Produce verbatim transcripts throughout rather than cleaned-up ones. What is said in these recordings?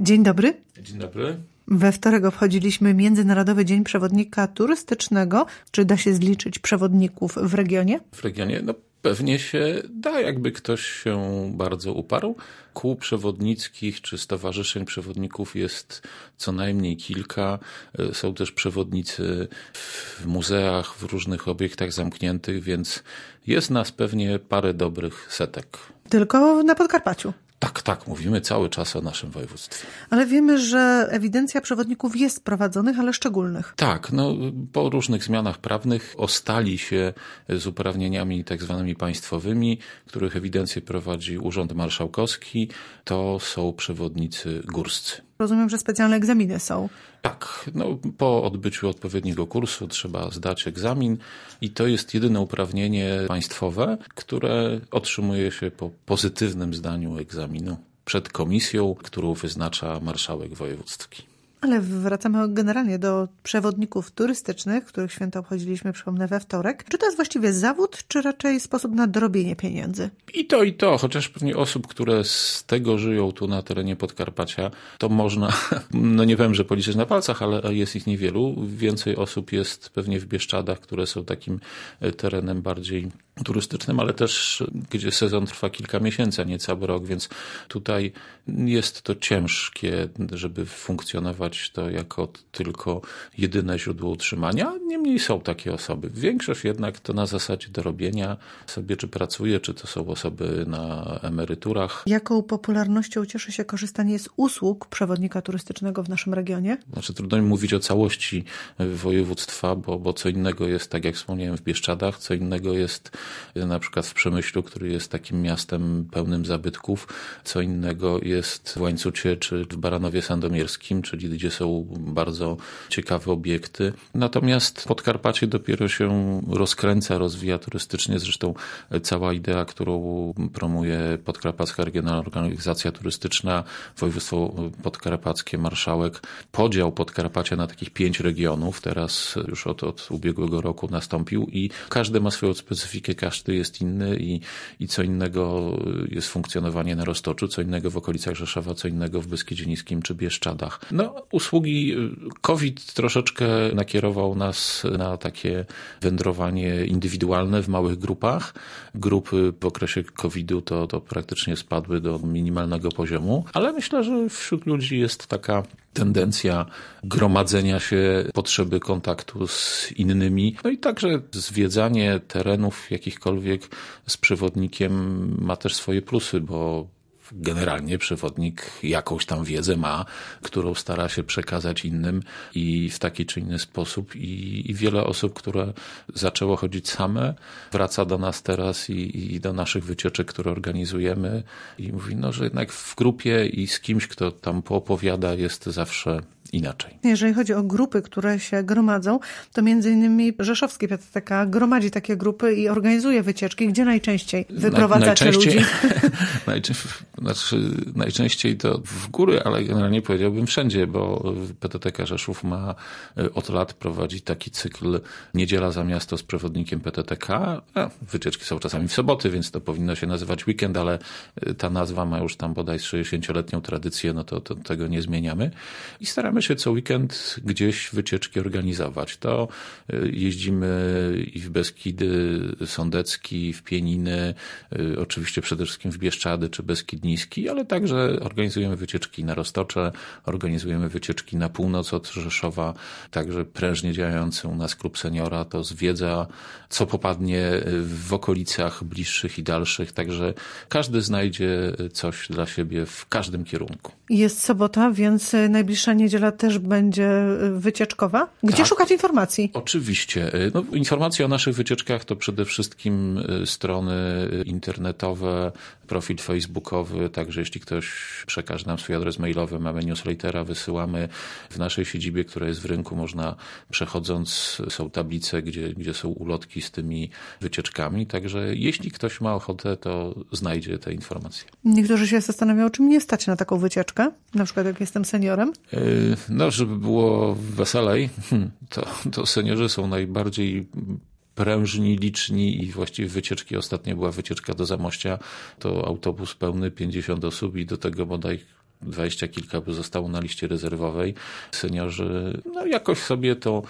Dzień dobry. Dzień dobry. We wtorek obchodziliśmy Międzynarodowy Dzień Przewodnika Turystycznego. Czy da się zliczyć przewodników w regionie? W regionie? No pewnie się da, jakby ktoś się bardzo uparł. Kół przewodnickich czy stowarzyszeń przewodników jest co najmniej kilka. Są też przewodnicy w muzeach, w różnych obiektach zamkniętych, więc jest nas pewnie parę dobrych setek. Tylko na Podkarpaciu. Tak, tak, mówimy cały czas o naszym województwie. Ale wiemy, że ewidencja przewodników jest prowadzonych, ale szczególnych. Tak, no po różnych zmianach prawnych ostali się z uprawnieniami tak zwanymi państwowymi, których ewidencję prowadzi Urząd Marszałkowski. To są przewodnicy górscy. Rozumiem, że specjalne egzaminy są. Tak, no po odbyciu odpowiedniego kursu trzeba zdać egzamin i to jest jedyne uprawnienie państwowe, które otrzymuje się po pozytywnym zdaniu egzaminu przed komisją, którą wyznacza marszałek wojewódzki. Ale wracamy generalnie do przewodników turystycznych, których święto obchodziliśmy, przypomnę, we wtorek. Czy to jest właściwie zawód, czy raczej sposób na dorobienie pieniędzy? I to, i to. Chociaż pewnie osób, które z tego żyją tu na terenie Podkarpacia, to można, no nie powiem, że policzyć na palcach, ale jest ich niewielu. Więcej osób jest pewnie w Bieszczadach, które są takim terenem bardziej turystycznym, ale też gdzie sezon trwa kilka miesięcy, a nie cały rok, więc tutaj jest to ciężkie, żeby funkcjonować to jako tylko jedyne źródło utrzymania. Niemniej są takie osoby. Większość jednak to na zasadzie dorobienia sobie, czy pracuje, czy to są osoby na emeryturach. Jaką popularnością cieszy się korzystanie z usług przewodnika turystycznego w naszym regionie? Znaczy trudno mi mówić o całości województwa, bo, bo co innego jest, tak jak wspomniałem, w Bieszczadach, co innego jest na przykład w Przemyślu, który jest takim miastem pełnym zabytków, co innego jest w Łańcucie czy w Baranowie Sandomierskim, czyli gdzie są bardzo ciekawe obiekty. Natomiast Podkarpacie dopiero się rozkręca, rozwija turystycznie. Zresztą cała idea, którą promuje Podkarpacka Regionalna Organizacja Turystyczna, województwo podkarpackie, marszałek, podział Podkarpacia na takich pięć regionów. Teraz już od, od ubiegłego roku nastąpił i każdy ma swoją specyfikę, każdy jest inny i, i co innego jest funkcjonowanie na Roztoczu, co innego w okolicach Rzeszowa, co innego w Beskidzie Niskim czy Bieszczadach. No, usługi COVID troszeczkę nakierował nas na takie wędrowanie indywidualne w małych grupach. Grupy w okresie kowida to, to praktycznie spadły do minimalnego poziomu, ale myślę, że wśród ludzi jest taka tendencja gromadzenia się, potrzeby kontaktu z innymi. No i także zwiedzanie terenów jakichkolwiek z przewodnikiem ma też swoje plusy, bo generalnie przewodnik jakąś tam wiedzę ma, którą stara się przekazać innym i w taki czy inny sposób. I, i wiele osób, które zaczęło chodzić same, wraca do nas teraz i, i do naszych wycieczek, które organizujemy i mówi, no, że jednak w grupie i z kimś, kto tam poopowiada, jest zawsze inaczej. Jeżeli chodzi o grupy, które się gromadzą, to między innymi Rzeszowskie P T T K gromadzi takie grupy i organizuje wycieczki. Gdzie najczęściej wyprowadzacie Na, ludzi? najczęściej, znaczy, najczęściej to w góry, ale generalnie powiedziałbym wszędzie, bo P T T K Rzeszów ma od lat prowadzi taki cykl Niedziela za miasto z przewodnikiem P T T K. A, wycieczki są czasami w soboty, więc to powinno się nazywać weekend, ale ta nazwa ma już tam bodaj sześćdziesięcioletnią tradycję, no to, to tego nie zmieniamy. I staramy się co weekend gdzieś wycieczki organizować. To jeździmy i w Beskidy Sądecki, w Pieniny, oczywiście przede wszystkim w Bieszczady czy Beskid Niski, ale także organizujemy wycieczki na Roztocze, organizujemy wycieczki na północ od Rzeszowa, także prężnie działający u nas klub seniora to zwiedza, co popadnie w okolicach bliższych i dalszych, także każdy znajdzie coś dla siebie w każdym kierunku. Jest sobota, więc najbliższa niedziela też będzie wycieczkowa. Gdzie tak, szukać informacji? Oczywiście. No, informacje o naszych wycieczkach to przede wszystkim strony internetowe, profil facebookowy, także jeśli ktoś przekaże nam swój adres mailowy, mamy newslettera, wysyłamy w naszej siedzibie, która jest w rynku, można przechodząc, są tablice, gdzie, gdzie są ulotki z tymi wycieczkami, także jeśli ktoś ma ochotę, to znajdzie te informacje. Niektórzy się zastanawiają, czy mnie stać na taką wycieczkę, na przykład jak jestem seniorem. No, żeby było weselej, to, to seniorzy są najbardziej prężni, liczni i właściwie wycieczki. Ostatnio była wycieczka do Zamościa, to autobus pełny, pięćdziesiąt osób i do tego bodaj dwadzieścia kilka by zostało na liście rezerwowej. Seniorzy no jakoś sobie to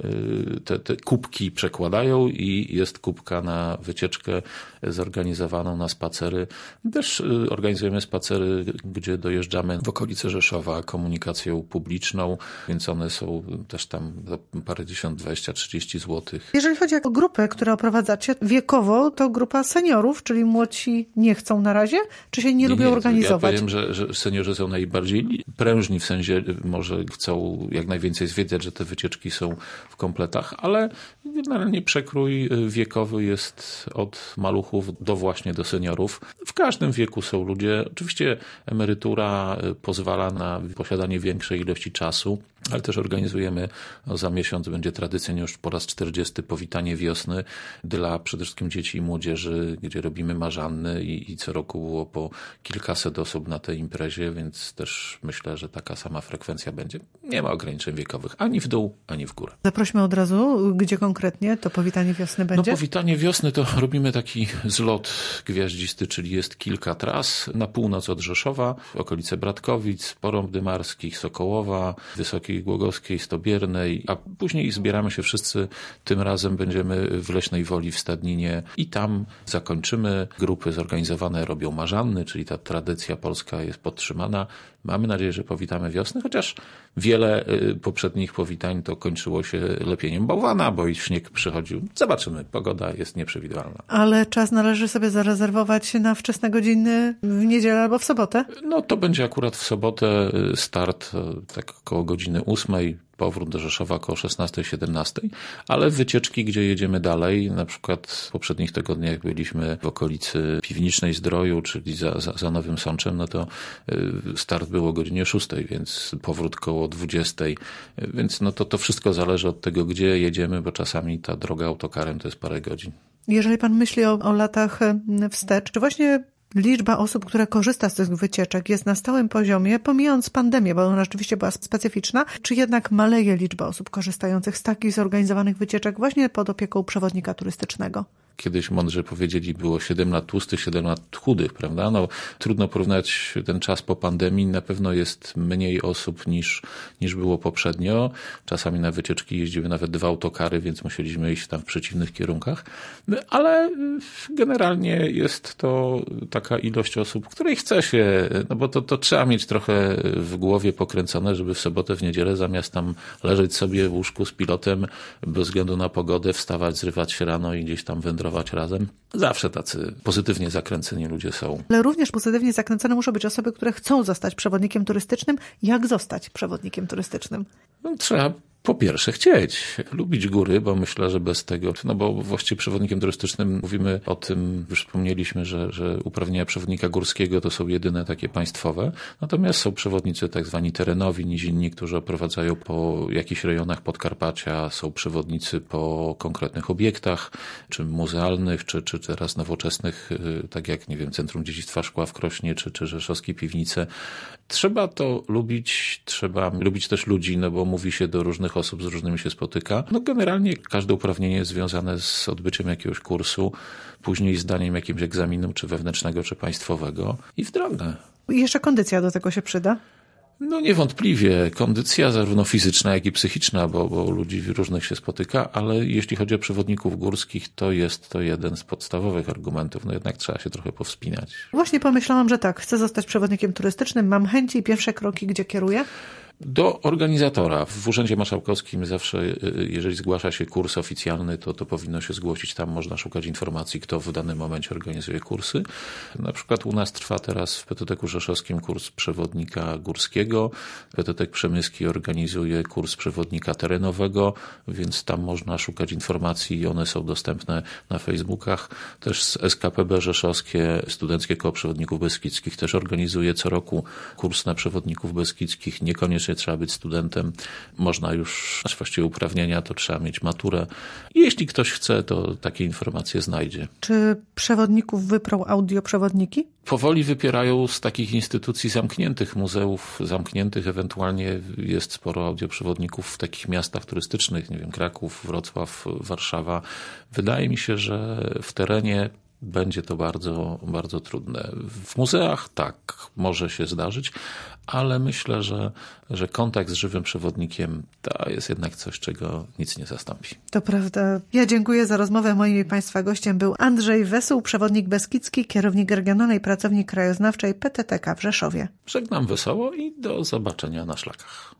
te, te kubki przekładają i jest kubka na wycieczkę zorganizowaną na spacery. Też organizujemy spacery, gdzie dojeżdżamy w okolice Rzeszowa komunikacją publiczną, więc one są też tam parędziesiąt, dwadzieścia, trzydzieści złotych. Jeżeli chodzi o grupę, którą oprowadzacie, wiekowo to grupa seniorów, czyli młodsi nie chcą na razie, czy się nie, nie lubią nie, organizować? Ja powiem, że, że seniorzy są najbardziej prężni, w sensie może chcą jak najwięcej zwiedzać, że te wycieczki są w kompletach, ale generalnie przekrój wiekowy jest od maluchów do właśnie do seniorów. W każdym wieku są ludzie. Oczywiście emerytura pozwala na posiadanie większej ilości czasu, ale też organizujemy, no za miesiąc będzie tradycyjnie już po raz czterdziesty powitanie wiosny dla przede wszystkim dzieci i młodzieży, gdzie robimy marzanny i, i co roku było po kilkaset osób na tej imprezie, więc też myślę, że taka sama frekwencja będzie. Nie ma ograniczeń wiekowych, ani w dół, ani w górę. Zaprośmy od razu, gdzie konkretnie to powitanie wiosny będzie? No powitanie wiosny to robimy taki zlot gwiaździsty, czyli jest kilka tras na północ od Rzeszowa, w okolice Bratkowic, Porąb Dymarskich, Sokołowa, Wysokiej Głogowskiej, Stobiernej, a później zbieramy się wszyscy. Tym razem będziemy w Leśnej Woli w Stadninie i tam zakończymy. Grupy zorganizowane robią marzanny, czyli ta tradycja polska jest podtrzymana. Mamy nadzieję, że powitamy wiosnę, chociaż wiele poprzednich powitań to kończyło się lepieniem bałwana, bo i śnieg przychodził. Zobaczymy, pogoda jest nieprzewidywalna. Ale czas należy sobie zarezerwować na wczesne godziny w niedzielę albo w sobotę? No to będzie akurat w sobotę start tak około godziny ósmej. Powrót do Rzeszowa około szesnastej, siedemnastej, ale wycieczki, gdzie jedziemy dalej, na przykład w poprzednich tygodniach byliśmy w okolicy Piwnicznej Zdroju, czyli za, za, za Nowym Sączem, no to start było o godzinie szóstej, więc powrót koło dwudziestej, więc no to, to wszystko zależy od tego, gdzie jedziemy, bo czasami ta droga autokarem to jest parę godzin. Jeżeli pan myśli o, o latach wstecz, czy właśnie liczba osób, które korzysta z tych wycieczek jest na stałym poziomie, pomijając pandemię, bo ona rzeczywiście była specyficzna, czy jednak maleje liczba osób korzystających z takich zorganizowanych wycieczek właśnie pod opieką przewodnika turystycznego? Kiedyś mądrze powiedzieli, było siedem lat tłustych, siedem lat chudych, prawda? No, trudno porównać ten czas po pandemii. Na pewno jest mniej osób niż, niż było poprzednio. Czasami na wycieczki jeździły nawet dwa autokary, więc musieliśmy iść tam w przeciwnych kierunkach. Ale generalnie jest to taka ilość osób, której chce się, no bo to, to trzeba mieć trochę w głowie pokręcone, żeby w sobotę, w niedzielę zamiast tam leżeć sobie w łóżku z pilotem, bez względu na pogodę, wstawać, zrywać się rano i gdzieś tam wędrować razem. Zawsze tacy pozytywnie zakręceni ludzie są. Ale również pozytywnie zakręcone muszą być osoby, które chcą zostać przewodnikiem turystycznym. Jak zostać przewodnikiem turystycznym? No, trzeba po pierwsze chcieć, lubić góry, bo myślę, że bez tego, no bo właściwie przewodnikiem turystycznym mówimy o tym, już wspomnieliśmy, że, że uprawnienia przewodnika górskiego to są jedyne takie państwowe, natomiast są przewodnicy tak zwani terenowi, nizinni, którzy oprowadzają po jakichś rejonach Podkarpacia, są przewodnicy po konkretnych obiektach, czy muzealnych, czy, czy teraz nowoczesnych, tak jak, nie wiem, Centrum Dziedzictwa Szkła w Krośnie, czy, czy Rzeszowskie Piwnice. Trzeba to lubić, trzeba lubić też ludzi, no bo mówi się do różnych osób, z różnymi się spotyka. No generalnie każde uprawnienie jest związane z odbyciem jakiegoś kursu, później zdaniem jakimś egzaminu, czy wewnętrznego, czy państwowego i w drogę. I jeszcze kondycja do tego się przyda? No niewątpliwie. Kondycja zarówno fizyczna, jak i psychiczna, bo, bo ludzi różnych się spotyka, ale jeśli chodzi o przewodników górskich, to jest to jeden z podstawowych argumentów. No jednak trzeba się trochę powspinać. Właśnie pomyślałam, że tak, chcę zostać przewodnikiem turystycznym, mam chęci i pierwsze kroki, gdzie kieruję? Do organizatora. W Urzędzie Marszałkowskim zawsze, jeżeli zgłasza się kurs oficjalny, to, to powinno się zgłosić. Tam można szukać informacji, kto w danym momencie organizuje kursy. Na przykład u nas trwa teraz w Petoteku Rzeszowskim kurs przewodnika górskiego. Petotek Przemyski organizuje kurs przewodnika terenowego, więc tam można szukać informacji i one są dostępne na Facebookach. Też z S K P B Rzeszowskie, Studenckie Koło Przewodników Beskidzkich, też organizuje co roku kurs na przewodników beskidzkich. Niekoniecznie trzeba być studentem, można już, właściwie uprawnienia, to trzeba mieć maturę. I jeśli ktoś chce, to takie informacje znajdzie. Czy przewodników wyprą audioprzewodniki? Powoli wypierają z takich instytucji zamkniętych, muzeów zamkniętych, ewentualnie jest sporo audioprzewodników w takich miastach turystycznych, nie wiem, Kraków, Wrocław, Warszawa. Wydaje mi się, że w terenie będzie to bardzo, bardzo trudne. W muzeach tak, może się zdarzyć, ale myślę, że, że kontakt z żywym przewodnikiem to jest jednak coś, czego nic nie zastąpi. To prawda. Ja dziękuję za rozmowę. Moim i Państwa gościem był Andrzej Wesuł, przewodnik beskidzki, kierownik regionalnej, pracownik krajoznawczej P T T K w Rzeszowie. Żegnam wesoło i do zobaczenia na szlakach.